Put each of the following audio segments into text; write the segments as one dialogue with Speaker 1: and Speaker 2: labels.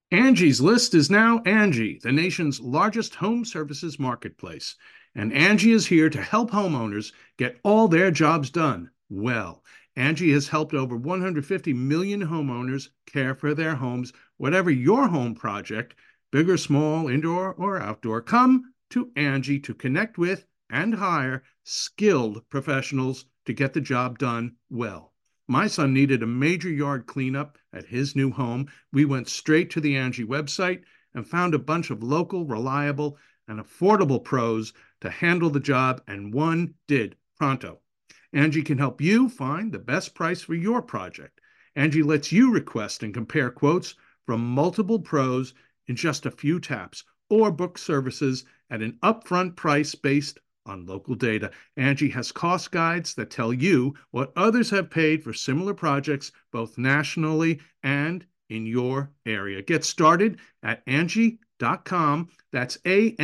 Speaker 1: Angie's List is now Angie, the nation's largest home services marketplace. And Angie is here to help homeowners get all their jobs done well. Angie has helped over 150 million homeowners care for their homes. Whatever your home project, big or small, indoor or outdoor, come to Angie to connect with and hire skilled professionals to get the job done well. My son needed a major yard cleanup at his new home. We went straight to the Angie website and found a bunch of local, reliable, and affordable pros to handle the job, and one did pronto. Angie can help you find the best price for your project. Angie lets you request and compare quotes from multiple pros in just a few taps, or book services at an upfront price based on local data. Angie has cost guides that tell you what others have paid for similar projects, both nationally and in your area. Get started at Angie.com. That's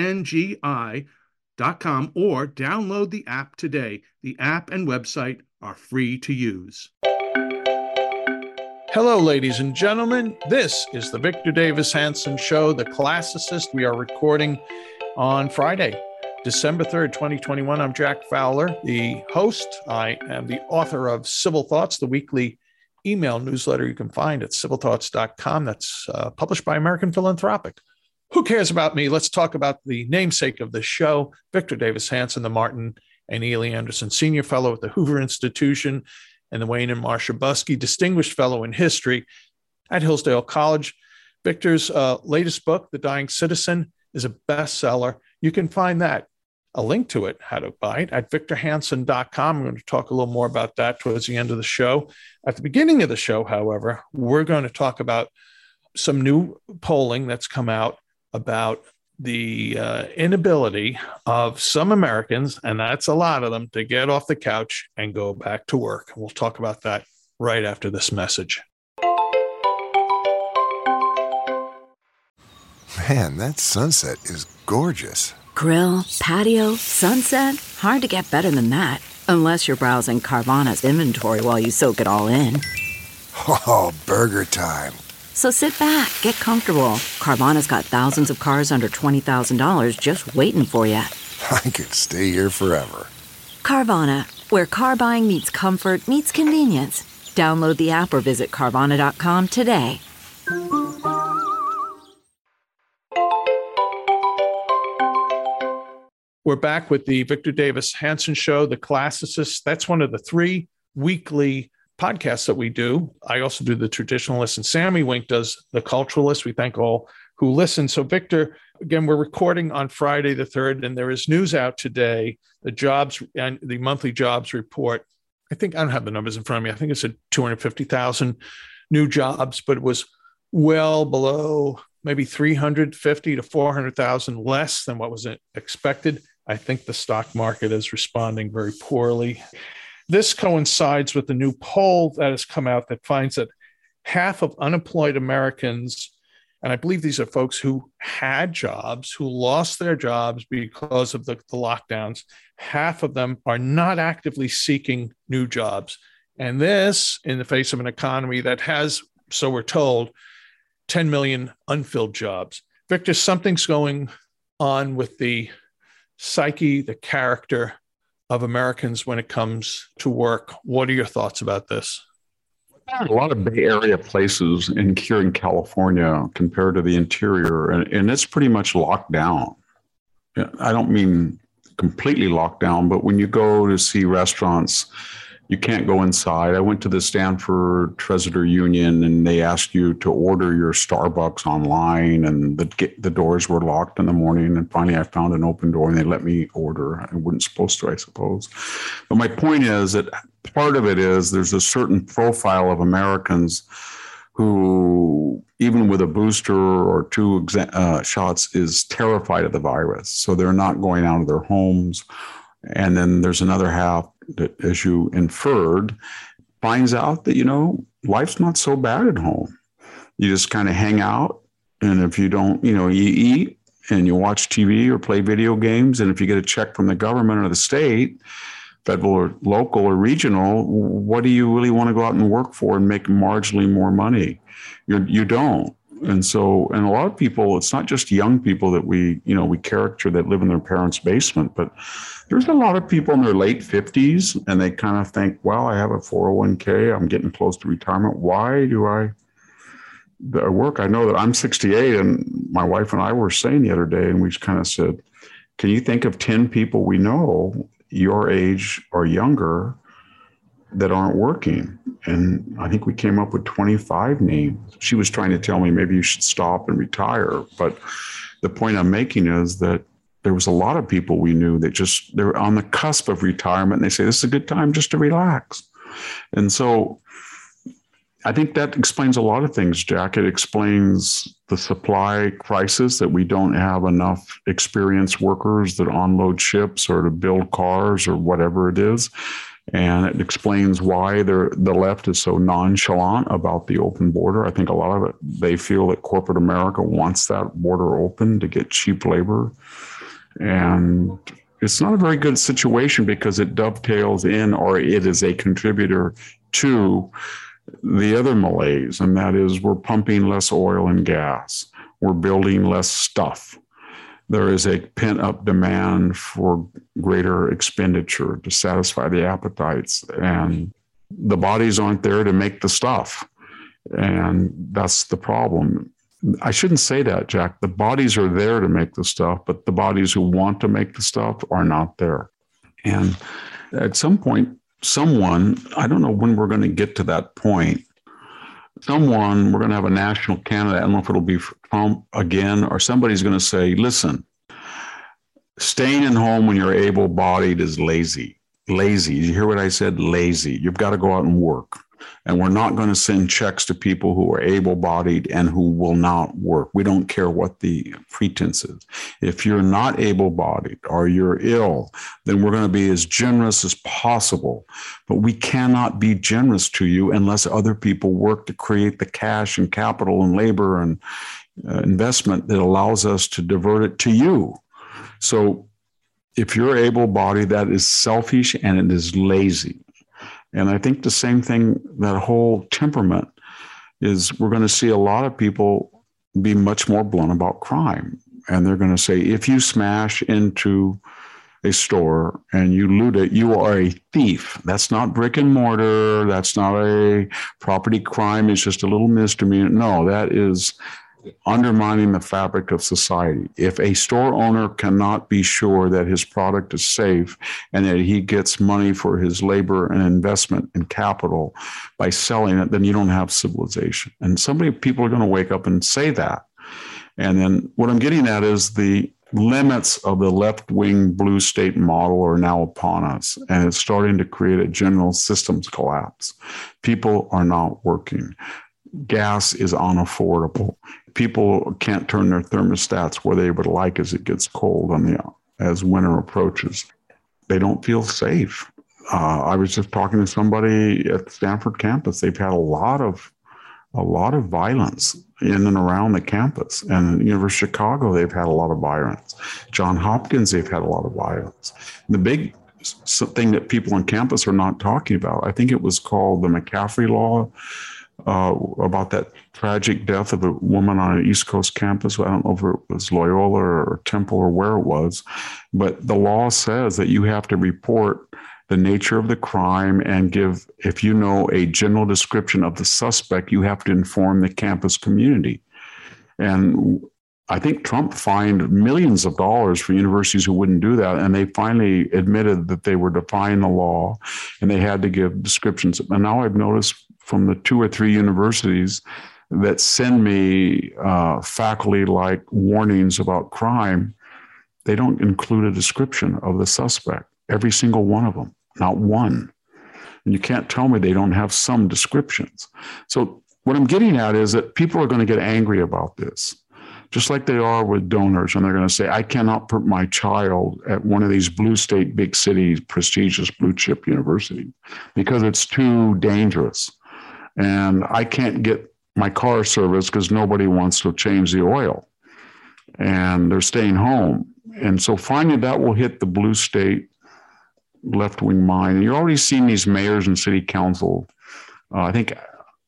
Speaker 1: ANGI.com, or download the app today. The app and website are free to use. Hello, ladies and gentlemen. This is the Victor Davis Hanson Show, The Classicist. We are recording on Friday, December 3rd, 2021. I'm Jack Fowler, the host. I am the author of Civil Thoughts, the weekly email newsletter you can find at civilthoughts.com. That's published by American Philanthropic. Who cares about me? Let's talk about the namesake of the show, Victor Davis Hanson, the Martin and Ely Anderson Senior Fellow at the Hoover Institution and the Wayne and Marcia Buske Distinguished Fellow in History at Hillsdale College. Victor's latest book, The Dying Citizen, is a bestseller. You can find that, a link to it, how to buy it, at victorhanson.com. I'm going to talk a little more about that towards the end of the show. At the beginning of the show, however, we're going to talk about some new polling that's come out about the inability of some Americans, and that's a lot of them, to get off the couch and go back to work. We'll talk about that right after this message.
Speaker 2: Man, that sunset is gorgeous.
Speaker 3: Grill, patio, sunset. Hard to get better than that. Unless you're browsing Carvana's inventory while you soak it all in.
Speaker 2: Oh, burger time.
Speaker 3: So sit back, get comfortable. Carvana's got thousands of cars under $20,000 just waiting for you.
Speaker 2: I could stay here forever.
Speaker 3: Carvana, where car buying meets comfort, meets convenience. Download the app or visit Carvana.com today.
Speaker 1: We're back with the Victor Davis Hanson Show, The Classicist. That's one of the 3 weekly podcasts that we do. I also do The Traditionalist, and Sammy Wink does The Culturalist. We thank all who listen. So, Victor, again, we're recording on Friday the 3rd, and there is news out today, the jobs and the monthly jobs report. I don't have the numbers in front of me. I think it's at 250,000 new jobs, but it was well below maybe 350 to 400,000 less than what was expected. I think the stock market is responding very poorly. This coincides with the new poll that has come out that finds that half of unemployed Americans, and I believe these are folks who had jobs, who lost their jobs because of the lockdowns, half of them are not actively seeking new jobs. And this in the face of an economy that has, so we're told, 10 million unfilled jobs. Victor, something's going on with the psyche, the character of Americans when it comes to work. What are your thoughts about this?
Speaker 4: A lot of Bay Area places here in California compared to the interior, and it's pretty much locked down. I don't mean completely locked down, but when you go to see restaurants, you can't go inside. I went to the Stanford Treasurer Union, and they asked you to order your Starbucks online, and the doors were locked in the morning. And finally, I found an open door, and they let me order. I wasn't supposed to, I suppose. But my point is that part of it is there's a certain profile of Americans who, even with a booster or 2 shots, is terrified of the virus. So they're not going out of their homes. And then there's another half that, as you inferred, finds out that, life's not so bad at home. You just kind of hang out. And if you don't, you eat and you watch TV or play video games. And if you get a check from the government or the state, federal or local or regional, what do you really want to go out and work for and make marginally more money? You don't. And so, and a lot of people, it's not just young people that we caricature that live in their parents' basement, but there's a lot of people in their late 50s and they kind of think, well, I have a 401k. I'm getting close to retirement. Why do I work? I know that I'm 68, and my wife and I were saying the other day, and we kind of said, can you think of 10 people we know your age or younger that aren't working? And I think we came up with 25 names. She was trying to tell me maybe you should stop and retire. But the point I'm making is that there was a lot of people we knew that they're on the cusp of retirement. And they say, this is a good time just to relax. And so I think that explains a lot of things, Jack. It explains the supply crisis, that we don't have enough experienced workers that unload ships or to build cars or whatever it is. And it explains why the left is so nonchalant about the open border. I think a lot of it, they feel that corporate America wants that border open to get cheap labor. And it's not a very good situation because it dovetails in, or it is a contributor to the other malaise, and that is we're pumping less oil and gas. We're building less stuff. There is a pent-up demand for greater expenditure to satisfy the appetites, and the bodies aren't there to make the stuff. And that's the problem. I shouldn't say that, Jack. The bodies are there to make the stuff, but the bodies who want to make the stuff are not there. And at some point, someone, I don't know when we're going to get to that point, we're going to have a national candidate. I don't know if it'll be Trump again, or somebody's going to say, listen, staying at home when you're able-bodied is lazy. Lazy. You hear what I said? Lazy. You've got to go out and work. And we're not going to send checks to people who are able-bodied and who will not work. We don't care what the pretense is. If you're not able-bodied or you're ill, then we're going to be as generous as possible. But we cannot be generous to you unless other people work to create the cash and capital and labor and investment that allows us to divert it to you. So if you're able-bodied, that is selfish and it is lazy. And I think the same thing, that whole temperament is, we're going to see a lot of people be much more blunt about crime. And they're going to say, if you smash into a store and you loot it, you are a thief. That's not brick and mortar. That's not a property crime. It's just a little misdemeanor. No, that is undermining the fabric of society. If a store owner cannot be sure that his product is safe and that he gets money for his labor and investment and capital by selling it, then you don't have civilization. And people are going to wake up and say that. And then what I'm getting at is the limits of the left-wing blue state model are now upon us, and it's starting to create a general systems collapse. People are not working. Gas is unaffordable. People can't turn their thermostats where they would like as it gets cold as winter approaches. They don't feel safe. I was just talking to somebody at the Stanford campus. They've had a lot of violence in and around the campus. And at the University of Chicago, they've had a lot of violence. Johns Hopkins, they've had a lot of violence. The big thing that people on campus are not talking about, I think it was called the McCaffrey Law, about that tragic death of a woman on an East Coast campus. I don't know if it was Loyola or Temple or where it was, but the law says that you have to report the nature of the crime and give, if you know a general description of the suspect, you have to inform the campus community. And I think Trump fined millions of dollars for universities who wouldn't do that. And they finally admitted that they were defying the law and they had to give descriptions. And now I've noticed from the 2 or 3 universities that send me faculty-like warnings about crime, they don't include a description of the suspect. Every single one of them, not one. And you can't tell me they don't have some descriptions. So what I'm getting at is that people are going to get angry about this, just like they are with donors. And they're going to say, I cannot put my child at one of these blue state, big cities, prestigious blue chip universities because it's too dangerous. And I can't get my car serviced because nobody wants to change the oil. And they're staying home. And so finally that will hit the blue state left-wing mind. And you're already seeing these mayors and city council. I think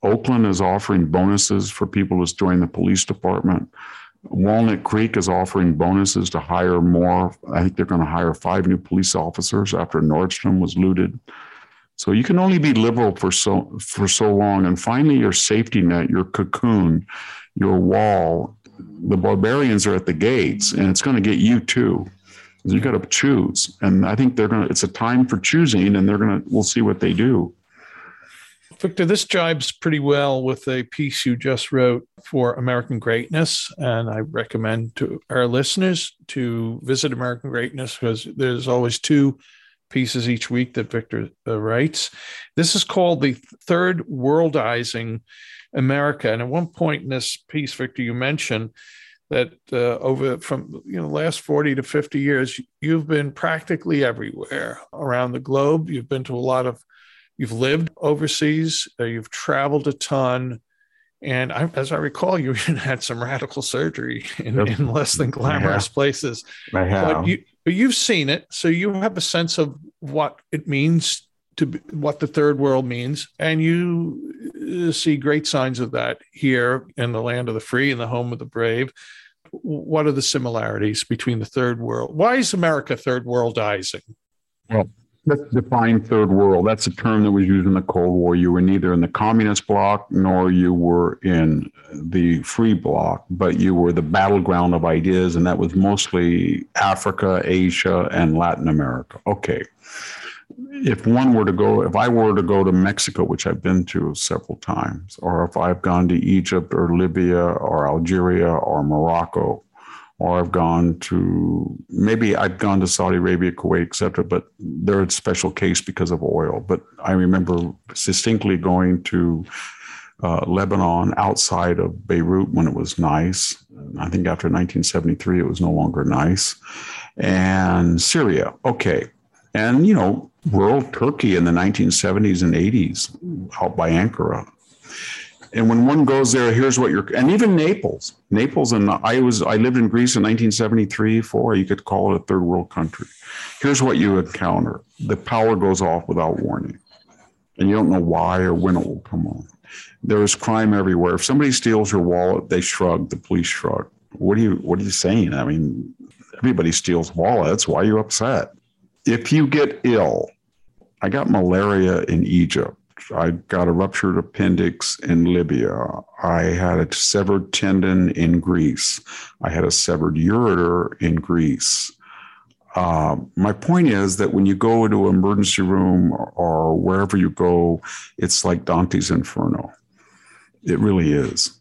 Speaker 4: Oakland is offering bonuses for people who join the police department. Walnut Creek is offering bonuses to hire more. I think they're going to hire 5 new police officers after Nordstrom was looted. So you can only be liberal for so long. And finally, your safety net, your cocoon, your wall, the barbarians are at the gates, and it's going to get you too. You got to choose. And I think it's a time for choosing, and we'll see what they do.
Speaker 1: Victor, this jibes pretty well with a piece you just wrote for American Greatness. And I recommend to our listeners to visit American Greatness, because there's always 2 pieces each week that Victor writes. This is called The Third Worldizing America. And at one point in this piece, Victor, you mentioned that over from the last 40 to 50 years, you've been practically everywhere around the globe. You've been to you've lived overseas, you've traveled a ton. And as I recall, you even had some radical surgery in less than glamorous places.
Speaker 4: I have.
Speaker 1: But you've seen it, so you have a sense of what it means what the third world means. And you see great signs of that here in the land of the free and the home of the brave. What are the similarities between the third world? Why is America third worldizing?
Speaker 4: Well, let's define third world. That's a term that was used in the Cold War. You were neither in the communist bloc nor you were in the free bloc, but you were the battleground of ideas, and that was mostly Africa, Asia, and Latin America. Okay. If I were to go to Mexico, which I've been to several times, or if I've gone to Egypt or Libya or Algeria or Morocco, or I've gone to Saudi Arabia, Kuwait, etc., but they're a special case because of oil. But I remember distinctly going to Lebanon outside of Beirut when it was nice. I think after 1973, it was no longer nice. And Syria, okay. And, rural Turkey in the 1970s and 80s out by Ankara. And when one goes there, here's what and even Naples, and I lived in Greece in 1973, 4, you could call it a third world country. Here's what you encounter. The power goes off without warning, and you don't know why or when it will come on. There is crime everywhere. If somebody steals your wallet, they shrug, the police shrug. What are you saying? I mean, everybody steals wallets. Why are you upset? If you get ill, I got malaria in Egypt. I got a ruptured appendix in Libya. I had a severed tendon in Greece. I had a severed ureter in Greece. My point is that when you go into an emergency room or wherever you go, it's like Dante's Inferno. It really is.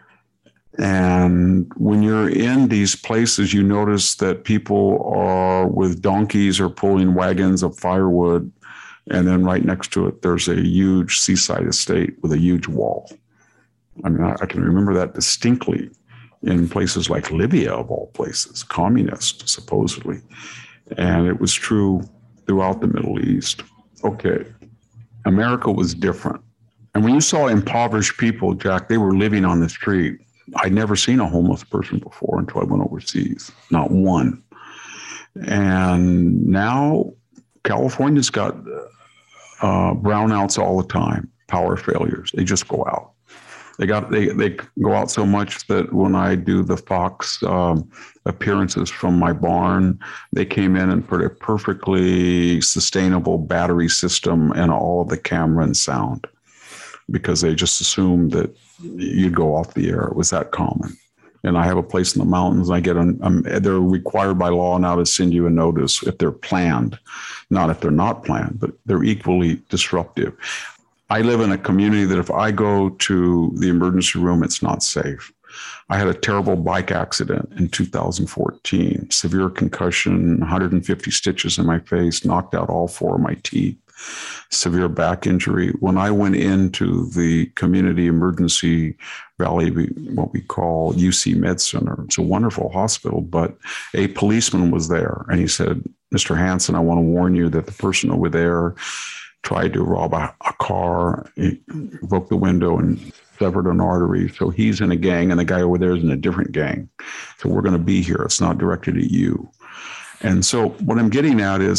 Speaker 4: And when you're in these places, you notice that people are with donkeys or pulling wagons of firewood. And then right next to it, there's a huge seaside estate with a huge wall. I mean, I can remember that distinctly in places like Libya, of all places, communist, supposedly. And it was true throughout the Middle East. Okay, America was different. And when you saw impoverished people, Jack, they were living on the street. I'd never seen a homeless person before until I went overseas, not one. And now California's got brownouts all the time, power failures. They just go out. They go out so much that when I do the Fox appearances from my barn, they came in and put a perfectly sustainable battery system in all of the camera and sound, because they just assumed that you'd go off the air. It was that common. And I have a place in the mountains. They're required by law now to send you a notice if they're planned, not if they're not planned, but they're equally disruptive. I live in a community that if I go to the emergency room, it's not safe. I had a terrible bike accident in 2014, severe concussion, 150 stitches in my face, knocked out all 4 of my teeth, severe back injury. When I went into the community emergency valley, what we call UC Med Center, it's a wonderful hospital, but a policeman was there and he said, "Mr. Hansen, I want to warn you that the person over there tried to rob a car, he broke the window and severed an artery. So he's in a gang and the guy over there is in a different gang. So we're going to be here. It's not directed at you." And so what I'm getting at is that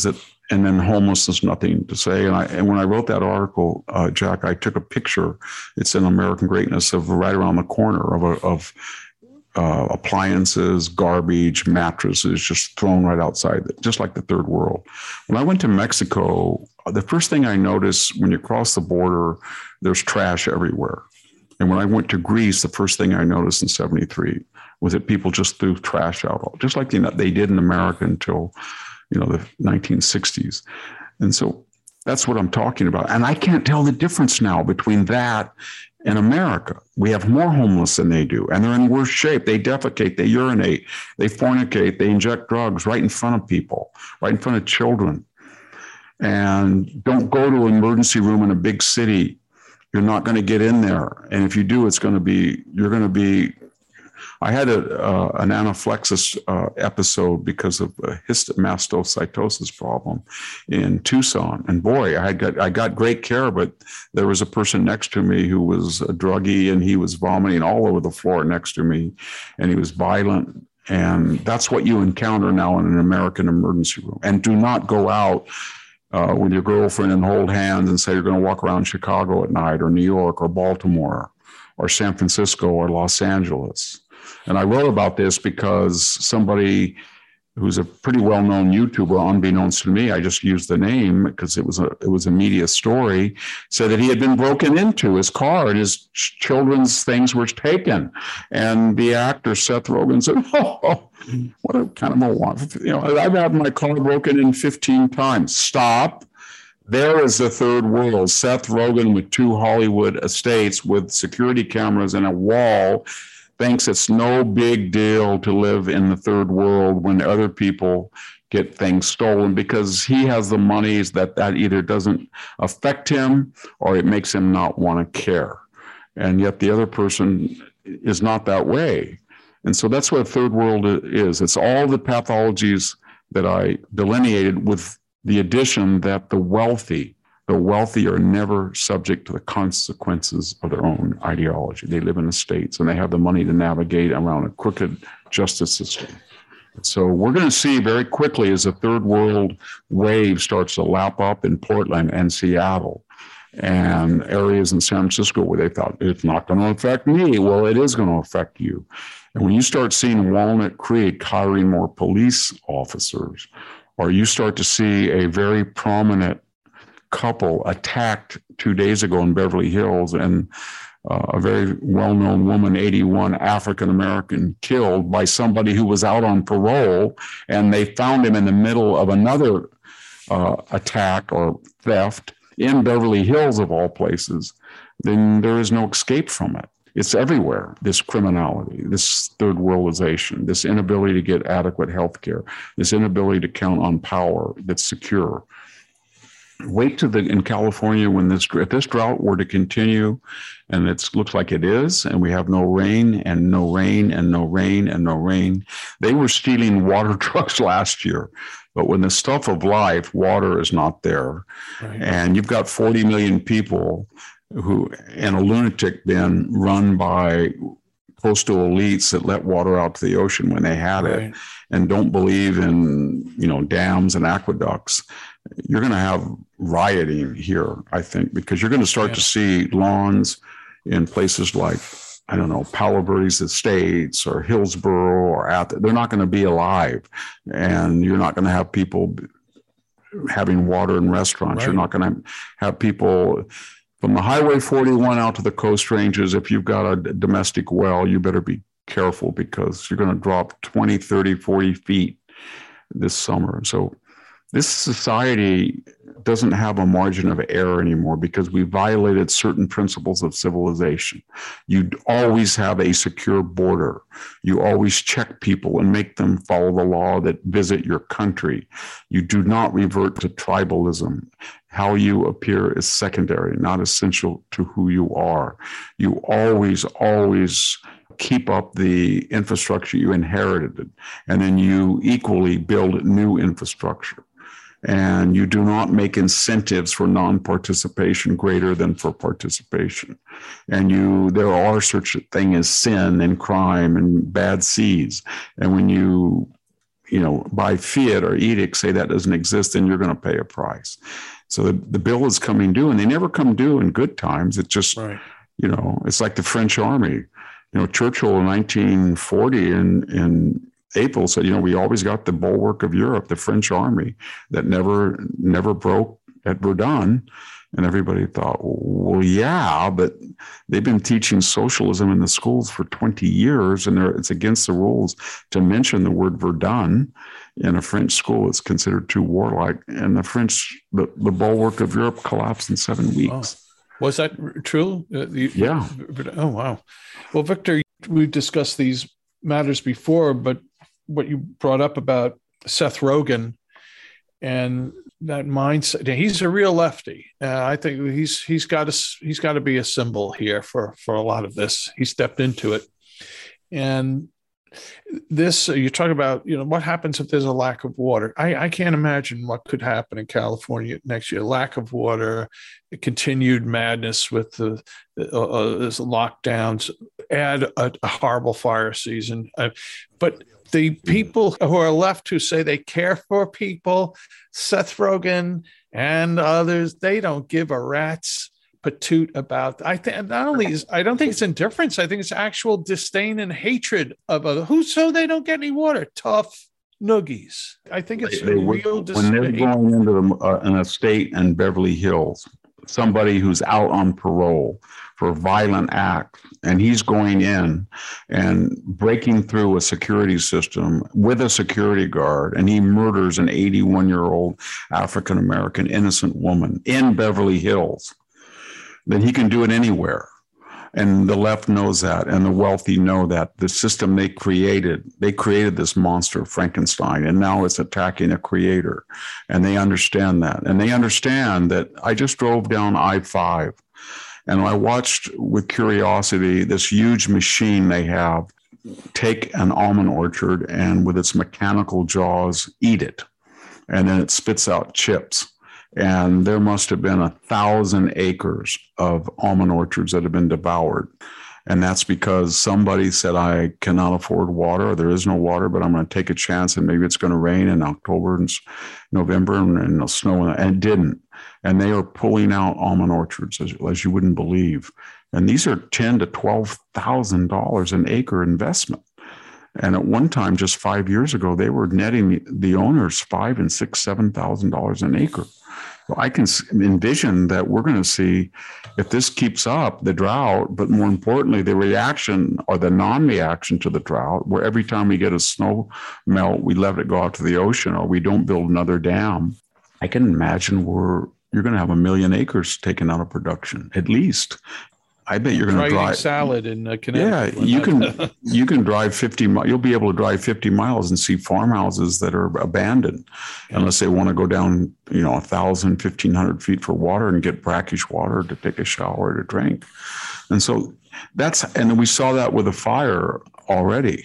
Speaker 4: and then homelessness, nothing to say. And when I wrote that article, Jack, I took a picture. It's in American Greatness of right around the corner of appliances, garbage, mattresses, just thrown right outside, just like the third world. When I went to Mexico, the first thing I noticed when you cross the border, there's trash everywhere. And when I went to Greece, the first thing I noticed in 73 was that people just threw trash out, just like they did in America until, the 1960s. And so that's what I'm talking about. And I can't tell the difference now between that and America. We have more homeless than they do, and they're in worse shape. They defecate, they urinate, they fornicate, they inject drugs right in front of people, right in front of children. And don't go to an emergency room in a big city. You're not going to get in there. And if you do, you're going to be, I had an anaphylaxis episode because of a mastocytosis problem in Tucson. And boy, I got great care, but there was a person next to me who was a druggie, and he was vomiting all over the floor next to me, and he was violent. And that's what you encounter now in an American emergency room. And do not go out with your girlfriend and hold hands and say you're going to walk around Chicago at night, or New York, or Baltimore, or San Francisco, or Los Angeles. And I wrote about this because somebody who's a pretty well-known YouTuber, unbeknownst to me, I just used the name because it was a media story, said that he had been broken into his car and his children's things were taken. And the actor Seth Rogen said, "Oh, what a kind of a one. I've had my car broken in 15 times. Stop. There is the third world. Seth Rogen with 2 Hollywood estates with security cameras and a wall thinks it's no big deal to live in the third world when other people get things stolen, because he has the monies that either doesn't affect him or it makes him not want to care. And yet the other person is not that way. And so that's what third world is. It's all the pathologies that I delineated, with the addition that the wealthy are never subject to the consequences of their own ideology. They live in the states and they have the money to navigate around a crooked justice system. So we're going to see very quickly as the third world wave starts to lap up in Portland and Seattle and areas in San Francisco where they thought it's not going to affect me. Well, it is going to affect you. And when you start seeing Walnut Creek hiring more police officers, or you start to see a very prominent couple attacked 2 days ago in Beverly Hills, and a very well-known woman, 81, African-American, killed by somebody who was out on parole, and they found him in the middle of another attack or theft in Beverly Hills, of all places, then there is no escape from it. It's everywhere, this criminality, this third worldization, this inability to get adequate health care, this inability to count on power that's secure. Wait in California when if this drought were to continue, and it looks like it is, and we have no rain and no rain and no rain and no rain. They were stealing water trucks last year, but when the stuff of life, water is not there. Right. And you've got 40 million people who in a lunatic bin run by coastal elites that let water out to the ocean when they had it, and don't believe in dams and aqueducts. You're going to have rioting here, I think, because you're going to start to see lawns in places like, I don't know, Palo Verde's Estates or Hillsborough or they're not going to be alive. And you're not going to have people having water in restaurants. Right. You're not going to have people from the Highway 41 out to the Coast Ranges. If you've got a domestic well, you better be careful, because you're going to drop 20, 30, 40 feet this summer. So this society doesn't have a margin of error anymore, because we violated certain principles of civilization. You always have a secure border. You always check people and make them follow the law that visit your country. You do not revert to tribalism. How you appear is secondary, not essential to who you are. You always keep up the infrastructure you inherited, and then you equally build new infrastructure. And you do not make incentives for non-participation greater than for participation. And there are such a thing as sin and crime and bad seeds. And when you by fiat or edict say that doesn't exist, then you're going to pay a price. So the bill is coming due, and they never come due in good times. It's just,
Speaker 1: right.
Speaker 4: It's like the French army. Churchill in 1940 in April said, we always got the bulwark of Europe, the French army that never broke at Verdun. And everybody thought, well, yeah, but they've been teaching socialism in the schools for 20 years, and it's against the rules to mention the word Verdun in a French school. It's considered too warlike. And the bulwark of Europe collapsed in 7 weeks.
Speaker 1: Oh. Was that true?
Speaker 4: Yeah.
Speaker 1: Oh, wow. Well, Victor, we've discussed these matters before, but what you brought up about Seth Rogen and that mindset, he's a real lefty. I think he's got to be a symbol here for a lot of this. He stepped into it. And this, you talk about, what happens if there's a lack of water? I can't imagine what could happen in California next year. Lack of water, continued madness with the lockdowns, add a horrible fire season. But the people who are left who say they care for people, Seth Rogen and others, they don't give a rat's patoot about. I don't think it's indifference. I think it's actual disdain and hatred of others. So they don't get any water. Tough noogies. I think it's real disdain.
Speaker 4: When they're going into an estate in Beverly Hills, somebody who's out on parole for a violent act, and he's going in and breaking through a security system with a security guard, and he murders an 81-year-old African-American innocent woman in Beverly Hills, then he can do it anywhere. And the left knows that, and the wealthy know that. The system they created this monster, Frankenstein, and now it's attacking a creator. And they understand that. And they understand that I just drove down I-5, and I watched with curiosity this huge machine they have take an almond orchard and with its mechanical jaws eat it. And then it spits out chips. And there must have been 1,000 acres of almond orchards that have been devoured. And that's because somebody said, I cannot afford water, or there is no water, but I'm going to take a chance, and maybe it's going to rain in October and November, and it'll snow. And it didn't. And they are pulling out almond orchards as you wouldn't believe. And these are $10,000 to $12,000 an acre investment. And at one time, just 5 years ago, they were netting the owners $5,000 and $6,000, $7,000 an acre. So I can envision that we're going to see, if this keeps up, the drought, but more importantly, the reaction or the non-reaction to the drought, where every time we get a snow melt, we let it go out to the ocean, or we don't build another dam. I can imagine you're going to have 1 million acres taken out of production, at least. I bet you're going to drive
Speaker 1: salad in Connecticut.
Speaker 4: Yeah, you can drive 50 miles. You'll be able to drive 50 miles and see farmhouses that are abandoned, unless they want to go down, 1,000, 1,500 feet for water and get brackish water to take a shower, to drink. And so and we saw that with a fire already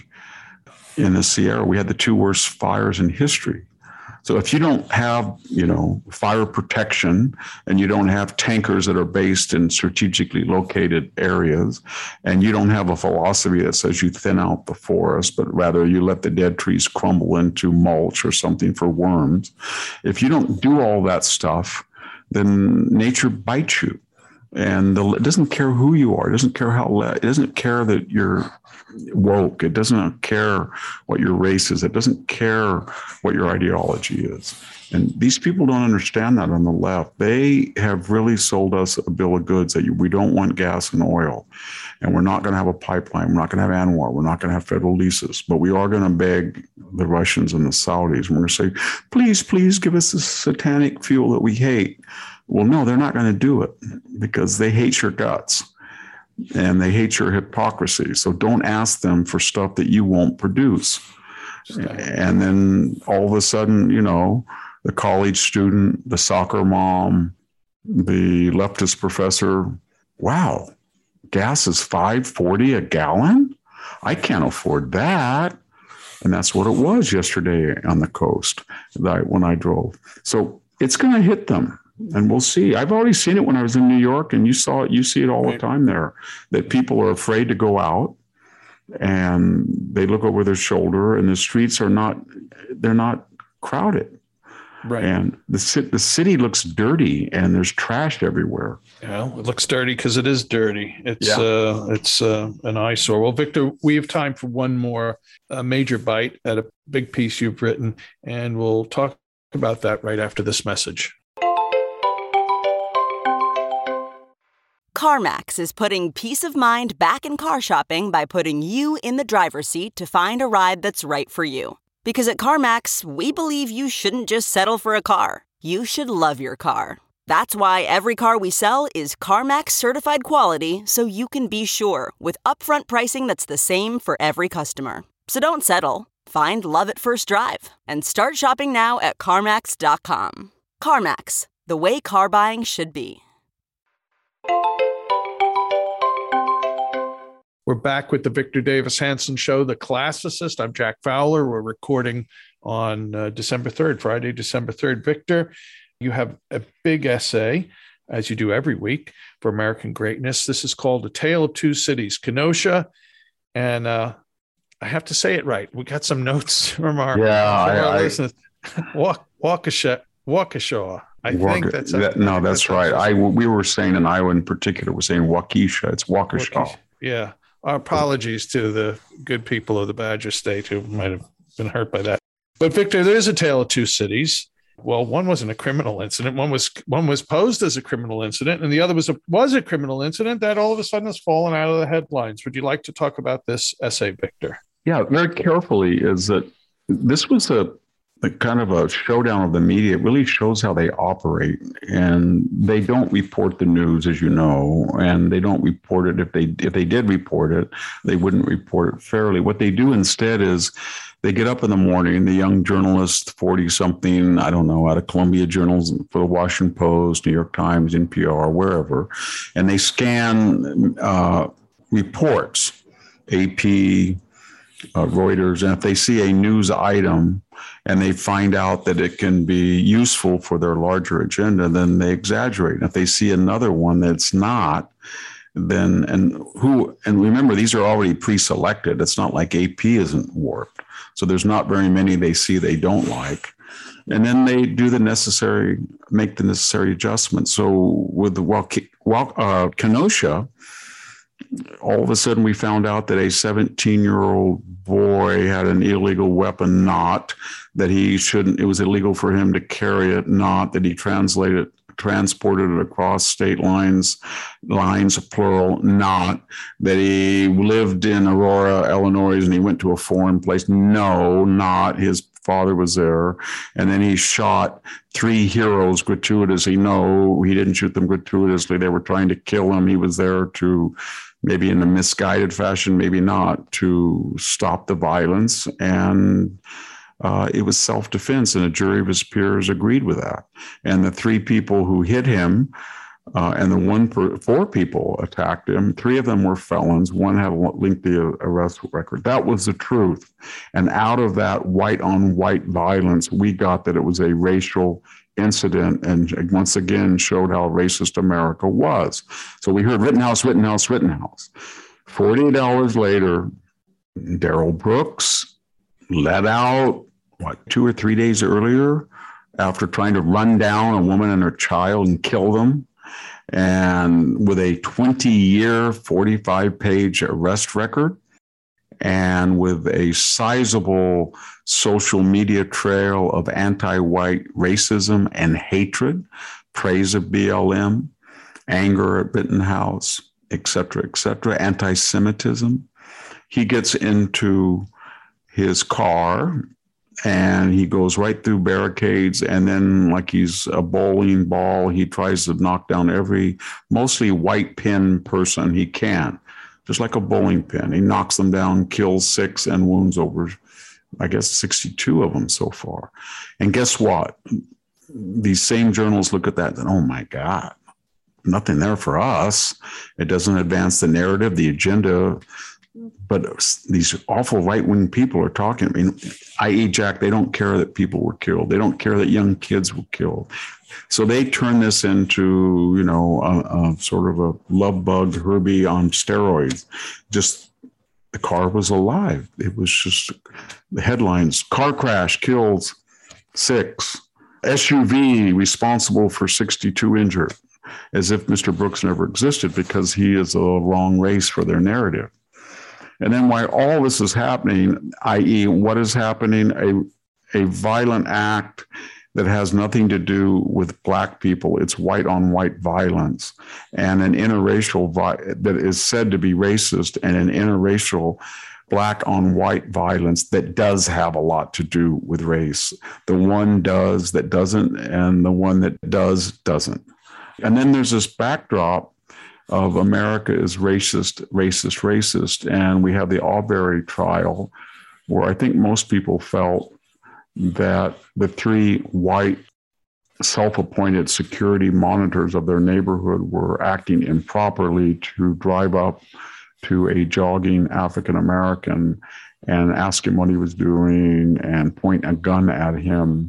Speaker 4: in the Sierra. We had the 2 worst fires in history. So if you don't have, fire protection, and you don't have tankers that are based in strategically located areas, and you don't have a philosophy that says you thin out the forest, but rather you let the dead trees crumble into mulch or something for worms, if you don't do all that stuff, then nature bites you. And it doesn't care who you are. It doesn't care it doesn't care that you're woke. It doesn't care what your race is. It doesn't care what your ideology is. And these people don't understand that on the left. They have really sold us a bill of goods that we don't want gas and oil, and we're not going to have a pipeline. We're not going to have ANWR. We're not going to have federal leases, but we are going to beg the Russians and the Saudis. We're going to say, please give us this satanic fuel that we hate. Well, no, they're not going to do it, because they hate your guts and they hate your hypocrisy. So don't ask them for stuff that you won't produce. And then all of a sudden, the college student, the soccer mom, the leftist professor, wow, gas is $5.40 a gallon? I can't afford that. And that's what it was yesterday on the coast when I drove. So it's going to hit them. And we'll see. I've already seen it when I was in New York, and you see it all the time there, that people are afraid to go out, and they look over their shoulder, and the streets are not, they're not crowded.
Speaker 1: Right.
Speaker 4: And the city looks dirty and there's trash everywhere.
Speaker 1: Yeah, it looks dirty because it is dirty. It's an eyesore. Well, Victor, we have time for one more major bite at a big piece you've written, and we'll talk about that right after this message.
Speaker 5: CarMax is putting peace of mind back in car shopping by putting you in the driver's seat to find a ride that's right for you. Because at CarMax, we believe you shouldn't just settle for a car. You should love your car. That's why every car we sell is CarMax certified quality, so you can be sure with upfront pricing that's the same for every customer. So don't settle. Find love at first drive and start shopping now at CarMax.com. CarMax, the way car buying should be.
Speaker 1: We're back with the Victor Davis Hanson Show, The Classicist. I'm Jack Fowler. We're recording on December 3rd, Friday, December 3rd. Victor, you have a big essay, as you do every week, for American Greatness. This is called A Tale of Two Cities, Kenosha. And I have to say it right. We got some notes from our listeners. Waukesha. I think that's
Speaker 4: right. We were saying in Iowa in particular, we're saying Waukesha. It's Waukesha.
Speaker 1: Yeah. Our apologies to the good people of the Badger State who might have been hurt by that. But Victor, there is a tale of two cities. Well, one wasn't a criminal incident. One was posed as a criminal incident, and the other was a criminal incident that all of a sudden has fallen out of the headlines. Would you like to talk about this essay, Victor?
Speaker 4: Yeah, very carefully. Is that this was a kind of a showdown of the media. It really shows how they operate, and they don't report the news, as you know, and they don't report it. If they did report it, they wouldn't report it fairly. What they do instead is they get up in the morning, the young journalist, 40-something, I don't know, out of Columbia Journals, for the Washington Post, New York Times, NPR, wherever, and they scan reports, AP, Reuters, and if they see a news item and they find out that it can be useful for their larger agenda, then they exaggerate. And if they see another one that's not, then and remember, these are already pre-selected. It's not like AP isn't warped. So there's not very many they see they don't like. And then they do make the necessary adjustments. So with Kenosha, all of a sudden we found out that a 17-year-old boy had an illegal weapon, not that it was illegal for him to carry it, not that he transported it across state lines plural, not that he lived in Aurora, Illinois, and he went to a foreign place. No, not his father was there. And then he shot 3 heroes gratuitously. No, he didn't shoot them gratuitously. They were trying to kill him. He was there to, maybe in a misguided fashion, maybe not, to stop the violence. And it was self-defense, and a jury of his peers agreed with that. And the 3 people who hit him and the 4 people attacked him, 3 of them were felons. 1 had a lengthy arrest record. That was the truth. And out of that white-on-white violence, we got that it was a racial incident, and once again showed how racist America was. So we heard Rittenhouse. 48 hours later, Darrell Brooks let out, 2 or 3 days earlier, after trying to run down a woman and her child and kill them, and with a 20-year, 45-page arrest record, and with a sizable social media trail of anti-white racism and hatred, praise of BLM, anger at Rittenhouse, et cetera, anti-Semitism. He gets into his car and he goes right through barricades, and then, like he's a bowling ball, he tries to knock down every mostly white pin person he can, just like a bowling pin. He knocks them down, kills 6, and wounds over, I guess, 62 of them so far. And guess what? These same journalists look at that and, oh my God, nothing there for us. It doesn't advance the narrative, the agenda. But these awful right-wing people are talking. I mean, i.e., Jack, they don't care that people were killed. They don't care that young kids were killed. So they turn this into, a sort of a love bug Herbie on steroids. Just the car was alive. It was just the headlines: car crash kills 6, SUV responsible for 62 injured, as if Mr. Brooks never existed, because he is a long race for their narrative. And then while all this is happening, i.e., what is happening? A violent act that has nothing to do with Black people. It's white on white violence, and an interracial that is said to be racist, and an interracial Black on white violence that does have a lot to do with race. The one does that doesn't, and the one that does doesn't. And then there's this backdrop of America is racist, racist, racist. And we have the Arbery trial, where I think most people felt that the 3 white self-appointed security monitors of their neighborhood were acting improperly to drive up to a jogging African-American and ask him what he was doing and point a gun at him.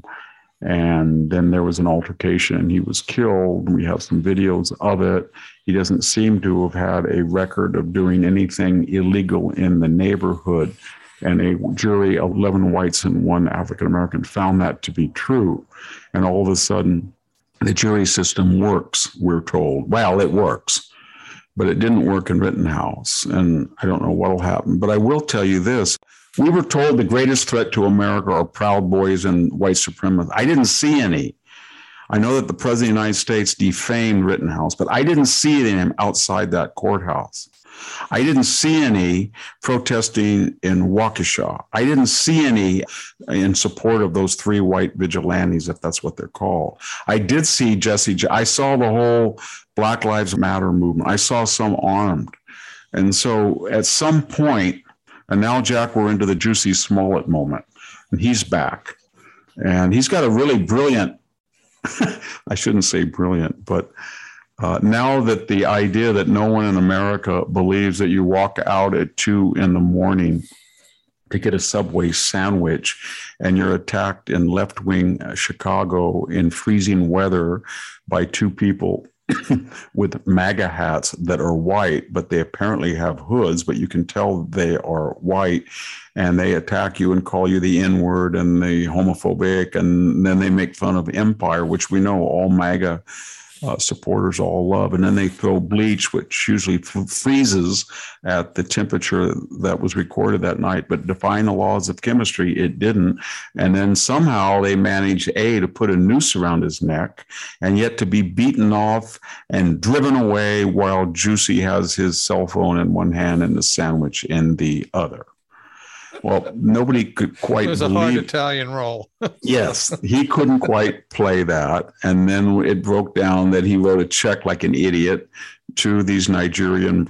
Speaker 4: And then there was an altercation and he was killed. We have some videos of it. He doesn't seem to have had a record of doing anything illegal in the neighborhood. And a jury, 11 whites and 1 African-American, found that to be true. And all of a sudden, the jury system works, we're told. Well, it works, but it didn't work in Rittenhouse. And I don't know what will happen. But I will tell you this. We were told the greatest threat to America are Proud Boys and white supremacists. I didn't see any. I know that the President of the United States defamed Rittenhouse, but I didn't see it in him outside that courthouse. I didn't see any protesting in Waukesha. I didn't see any in support of those 3 white vigilantes, if that's what they're called. I did see I saw the whole Black Lives Matter movement. I saw some armed. And so at some point, and now, Jack, we're into the Jussie Smollett moment, and he's back. And he's got a really brilliant, I shouldn't say brilliant, but now that the idea that no one in America believes that you walk out at 2 a.m. to get a Subway sandwich and you're attacked in left-wing Chicago in freezing weather by 2 people with MAGA hats that are white, but they apparently have hoods, but you can tell they are white, and they attack you and call you the N-word and the homophobic, and then they make fun of Empire, which we know all MAGA supporters all love. And then they throw bleach, which usually freezes at the temperature that was recorded that night, but defying the laws of chemistry, it didn't. And then somehow they managed to put a noose around his neck, and yet to be beaten off and driven away while Jussie has his cell phone in one hand and the sandwich in the other. Well, nobody could quite.
Speaker 1: It was a hard Italian role.
Speaker 4: Yes, he couldn't quite play that. And then it broke down that he wrote a check like an idiot to these Nigerian-born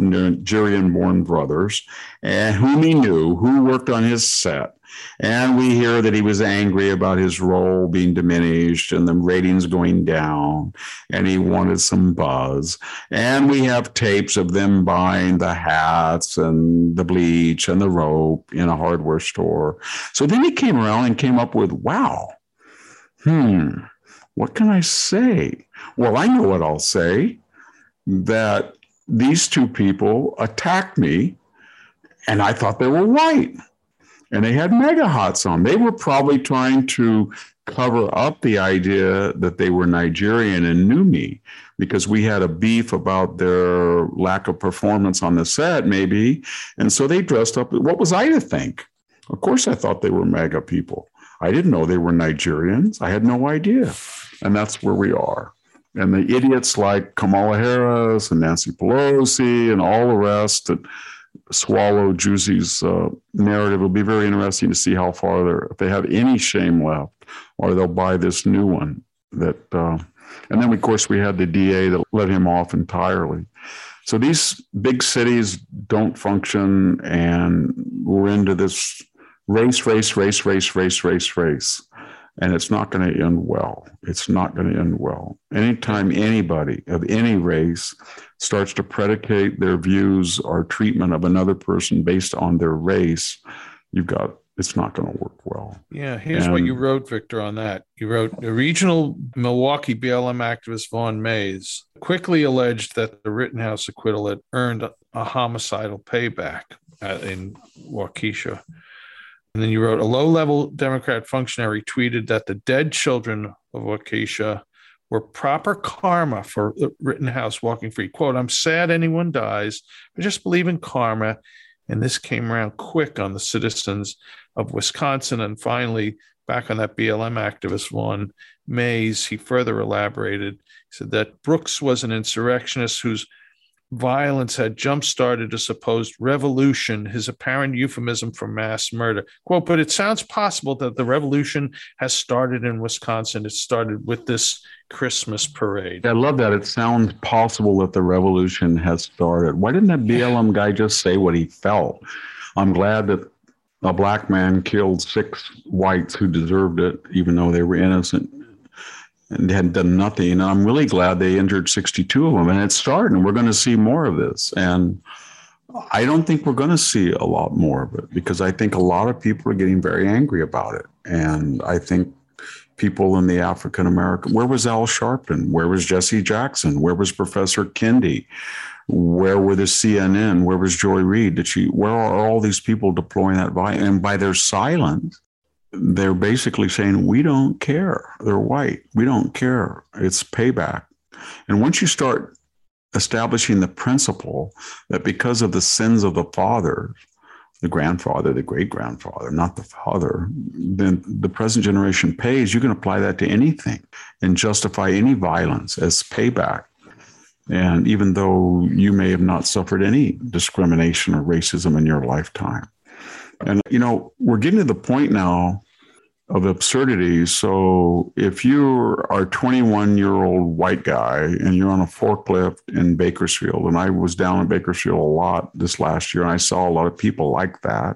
Speaker 4: brothers, and whom he knew, who worked on his set. And we hear that he was angry about his role being diminished and the ratings going down, and he wanted some buzz. And we have tapes of them buying the hats and the bleach and the rope in a hardware store. So then he came around and came up with, wow, what can I say? Well, I know what I'll say, that these 2 people attacked me, and I thought they were white. And they had MAGA hats on. They were probably trying to cover up the idea that they were Nigerian and knew me, because we had a beef about their lack of performance on the set, maybe. And so they dressed up. What was I to think? Of course, I thought they were MAGA people. I didn't know they were Nigerians. I had no idea. And that's where we are. And the idiots like Kamala Harris and Nancy Pelosi and all the rest that swallow Jussie's narrative. It'll be very interesting to see how far if they have any shame left, or they'll buy this new one. And then, of course, we had the DA that let him off entirely. So these big cities don't function, and we're into this race. And it's not going to end well. It's not going to end well. Anytime anybody of any race starts to predicate their views or treatment of another person based on their race, it's not going to work well.
Speaker 1: Yeah, here's what you wrote, Victor, on that. You wrote, the regional Milwaukee BLM activist Vaughn Mays quickly alleged that the Rittenhouse acquittal had earned a homicidal payback. in Waukesha. And then you wrote, a low-level Democrat functionary tweeted that the dead children of Waukesha were proper karma for Rittenhouse walking free. Quote, I'm sad anyone dies. I just believe in karma. And this came around quick on the citizens of Wisconsin. And finally, back on that BLM activist one, Mays, he further elaborated. He said that Brooks was an insurrectionist whose violence had jump-started a supposed revolution, his apparent euphemism for mass murder. Quote, but it sounds possible that the revolution has started in Wisconsin. It started with this Christmas parade.
Speaker 4: I love that. It sounds possible that the revolution has started. Why didn't that BLM guy just say what he felt? I'm glad that a black man killed 6 whites who deserved it, even though they were innocent and hadn't done nothing. And I'm really glad they injured 62 of them. And it started, and we're going to see more of this. And I don't think we're going to see a lot more of it, because I think a lot of people are getting very angry about it. And I think people in the African American, where was Al Sharpton? Where was Jesse Jackson? Where was Professor Kendi? Where were the CNN? Where was Joy Reid? Where are all these people deploying that violence? And by their silence, they're basically saying, we don't care. They're white. We don't care. It's payback. And once you start establishing the principle that because of the sins of the father, the grandfather, the great-grandfather, not the father, then the present generation pays, you can apply that to anything and justify any violence as payback. And even though you may have not suffered any discrimination or racism in your lifetime. And, we're getting to the point now of absurdity. So if you are a 21-year-old white guy and you're on a forklift in Bakersfield, and I was down in Bakersfield a lot this last year, and I saw a lot of people like that,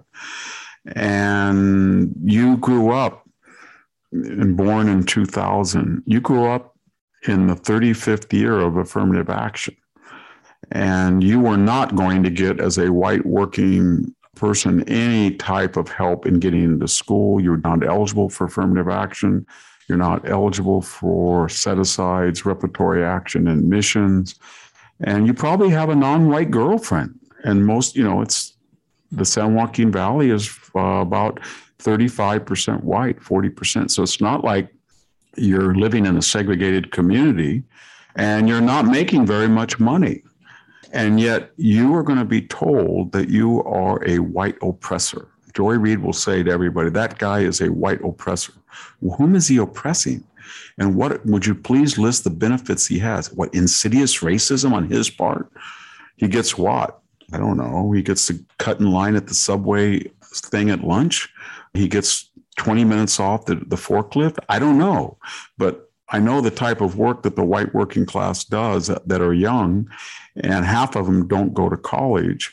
Speaker 4: and you grew up and born in 2000, you grew up in the 35th year of affirmative action, and you were not going to get, as a white working person, any type of help in getting into school. You're not eligible for affirmative action. You're not eligible for set-asides, repertory action, and admissions. And you probably have a non-white girlfriend. And most, it's the San Joaquin Valley is about 35% white, 40%. So it's not like you're living in a segregated community and you're not making very much money. And yet you are going to be told that you are a white oppressor. Joy Reid will say to everybody, that guy is a white oppressor. Well, whom is he oppressing? And what would you please list the benefits he has? What, insidious racism on his part? He gets what? I don't know. He gets to cut in line at the subway thing at lunch. He gets 20 minutes off the forklift. I don't know. But I know the type of work that the white working class does that are young, and half of them don't go to college.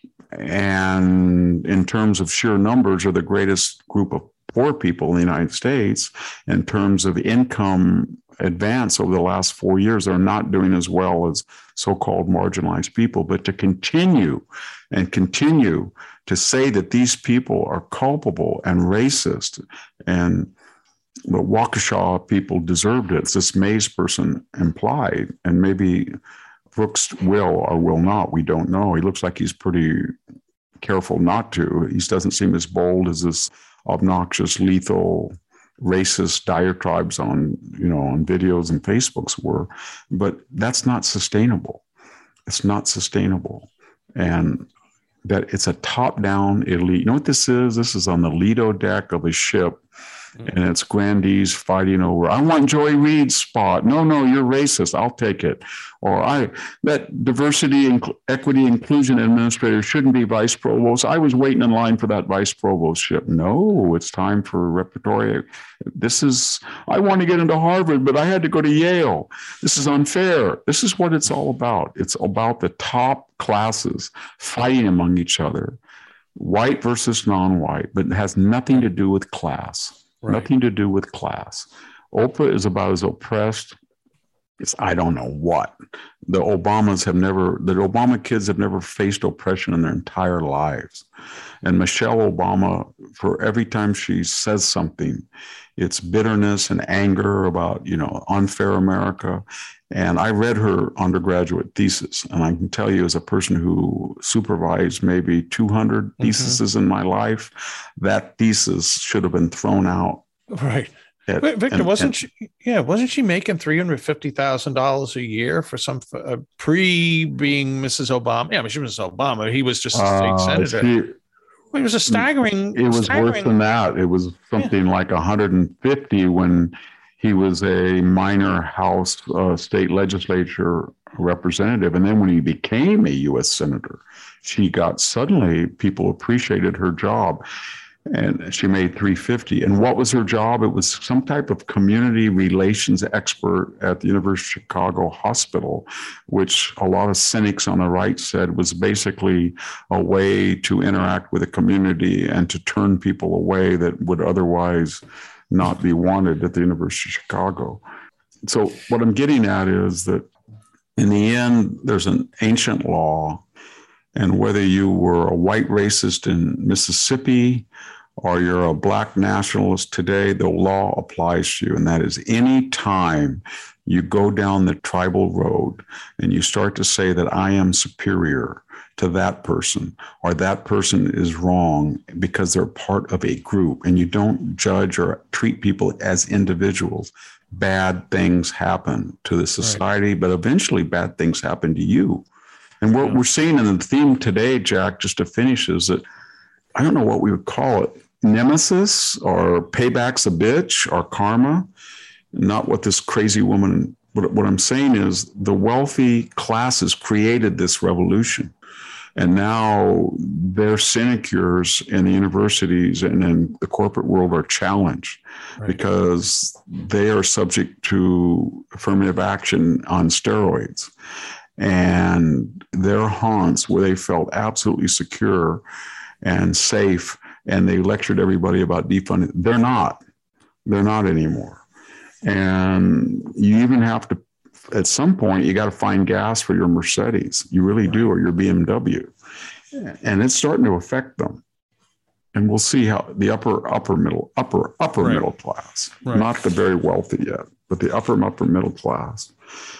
Speaker 4: And in terms of sheer numbers, are the greatest group of poor people in the United States. In terms of income advance over the last 4 years, they're not doing as well as so-called marginalized people. But to continue to say that these people are culpable and racist, and the Waukesha people deserved it, as this Mays person implied, and maybe Brooks will or will not, we don't know. He looks like he's pretty careful not to. He doesn't seem as bold as this obnoxious, lethal, racist diatribes on videos and Facebooks were. But that's not sustainable. It's not sustainable. And that it's a top-down elite. You know what this is? This is on the Lido deck of a ship, and it's grandees fighting over, I want Joy Reid's spot. No, you're racist. I'll take it. Or that diversity, equity, inclusion administrator shouldn't be vice provost. I was waiting in line for that vice provostship. No, it's time for repertory. I want to get into Harvard, but I had to go to Yale. This is unfair. This is what it's all about. It's about the top classes fighting among each other, white versus non-white, but it has nothing to do with class. Right. Nothing to do with class. Oprah is about as oppressed It's, I don't know what. The Obama kids have never faced oppression in their entire lives. And Michelle Obama, for every time she says something, it's bitterness and anger about, unfair America. And I read her undergraduate thesis, and I can tell you, as a person who supervised maybe 200 theses in my life, that thesis should have been thrown out.
Speaker 1: Right. Victor, wasn't she making $350,000 a year for some pre being Mrs. Obama? Yeah, I mean, she was Mrs. Obama. He was just a state senator. It was a staggering.
Speaker 4: It was worse than that. It was something like 150 when he was a minor House state legislature representative, and then when he became a U.S. senator, suddenly people appreciated her job. And she made $350. And what was her job? It was some type of community relations expert at the University of Chicago Hospital, which a lot of cynics on the right said was basically a way to interact with the community and to turn people away that would otherwise not be wanted at the University of Chicago. So what I'm getting at is that in the end, there's an ancient law, and whether you were a white racist in Mississippi or you're a black nationalist today, the law applies to you. And that is, any time you go down the tribal road and you start to say that I am superior to that person, or that person is wrong because they're part of a group, and you don't judge or treat people as individuals, bad things happen to the society, but eventually bad things happen to you. And what we're seeing in the theme today, Jack, just to finish, is that I don't know what we would call it, nemesis or payback's a bitch or karma, not what this crazy woman, what I'm saying is the wealthy classes created this revolution. And now their sinecures in the universities and in the corporate world are challenged because they are subject to affirmative action on steroids. And their haunts where they felt absolutely secure and safe, and they lectured everybody about defunding. They're not anymore. And you even have to, at some point, you got to find gas for your Mercedes. You really do, or your BMW. And it's starting to affect them. And we'll see how the upper middle class, not the very wealthy yet, but the upper middle class.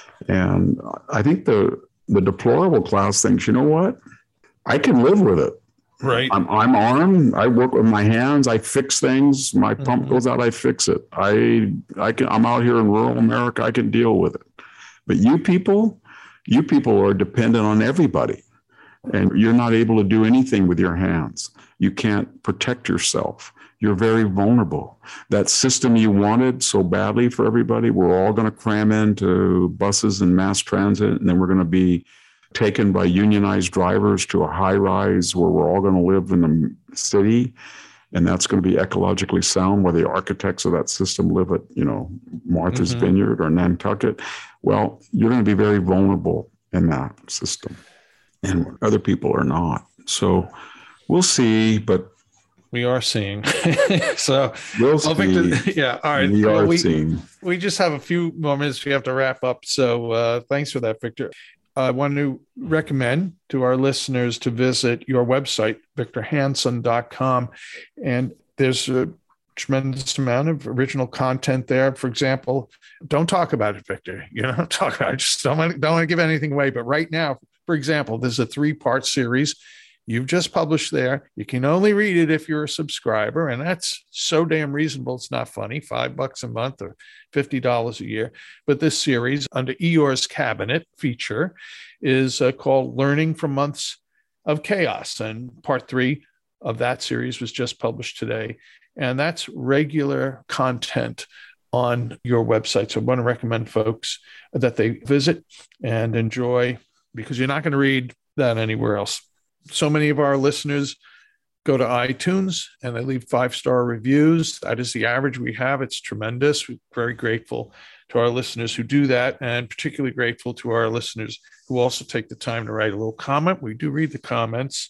Speaker 4: And I think the deplorable class thinks, you know what? I can live with it.
Speaker 1: Right.
Speaker 4: I'm armed. I work with my hands. I fix things. My pump goes out. I fix it. I'm out here in rural America. I can deal with it. But you people are dependent on everybody, and you're not able to do anything with your hands. You can't protect yourself. You're very vulnerable. That system you wanted so badly for everybody, we're all going to cram into buses and mass transit, and then we're going to be taken by unionized drivers to a high rise where we're all going to live in the city. And that's going to be ecologically sound, where the architects of that system live at, Martha's Vineyard or Nantucket. Well, you're going to be very vulnerable in that system, and other people are not. So we'll see, but
Speaker 1: we are seeing. So
Speaker 4: we'll see.
Speaker 1: Victor, yeah. All right.
Speaker 4: We are seeing.
Speaker 1: We just have a few more minutes. We have to wrap up. So thanks for that, Victor. I want to recommend to our listeners to visit your website, victorhanson.com. And there's a tremendous amount of original content there. For example, don't talk about it, Victor. You don't talk about it. Just don't want to give anything away. But right now, for example, there's a 3-part series you've just published there. You can only read it if you're a subscriber, and that's so damn reasonable. It's not funny, $5 a month or $50 a year. But this series under Eeyore's Cabinet feature is called Learning from Months of Chaos. And part 3 of that series was just published today. And that's regular content on your website. So I want to recommend folks that they visit and enjoy, because you're not going to read that anywhere else. So many of our listeners go to iTunes and they leave 5-star reviews. That is the average we have. It's tremendous. We're very grateful to our listeners who do that, and particularly grateful to our listeners who also take the time to write a little comment. We do read the comments.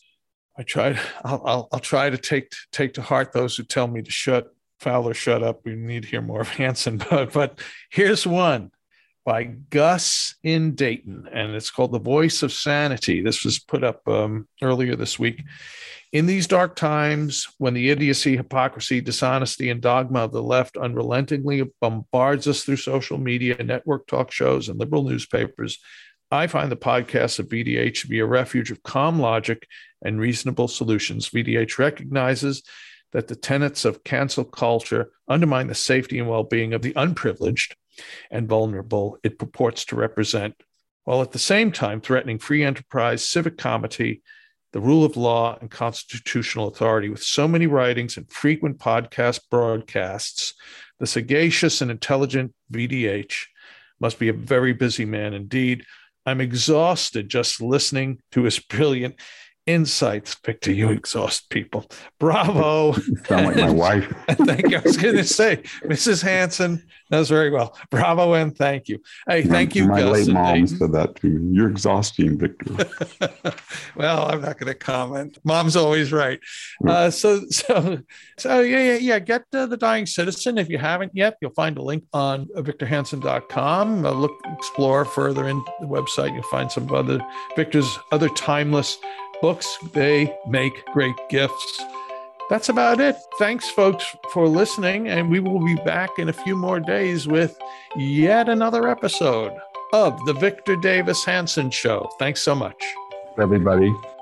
Speaker 1: I'll try to take to heart those who tell me to shut up. We need to hear more of Hanson, but here's one. by Gus in Dayton, and it's called The Voice of Sanity. This was put up earlier this week. In these dark times, when the idiocy, hypocrisy, dishonesty, and dogma of the left unrelentingly bombards us through social media, network talk shows, and liberal newspapers, I find the podcast of VDH to be a refuge of calm logic and reasonable solutions. VDH recognizes that the tenets of cancel culture undermine the safety and well-being of the unprivileged and vulnerable it purports to represent, while at the same time threatening free enterprise, civic comity, the rule of law, and constitutional authority. With so many writings and frequent podcast broadcasts, the sagacious and intelligent VDH must be a very busy man indeed. I'm exhausted just listening to his brilliant insights. Victor, you exhaust people. Bravo.
Speaker 4: Sound like my wife.
Speaker 1: Thank you. I was going to say, Mrs. Hanson knows very well. Bravo and thank you. Hey, thank you,
Speaker 4: My
Speaker 1: Gus
Speaker 4: late mom
Speaker 1: Dayton.
Speaker 4: said that to me. You're exhausting, Victor.
Speaker 1: Well, I'm not going to comment. Mom's always right. So yeah. Get The Dying Citizen. If you haven't yet, you'll find a link on victorhanson.com. Explore further in the website. You'll find some of other Victor's other timeless books. They make great gifts. That's about it. Thanks, folks, for listening. And we will be back in a few more days with yet another episode of the Victor Davis Hanson Show. Thanks so much.
Speaker 4: Everybody.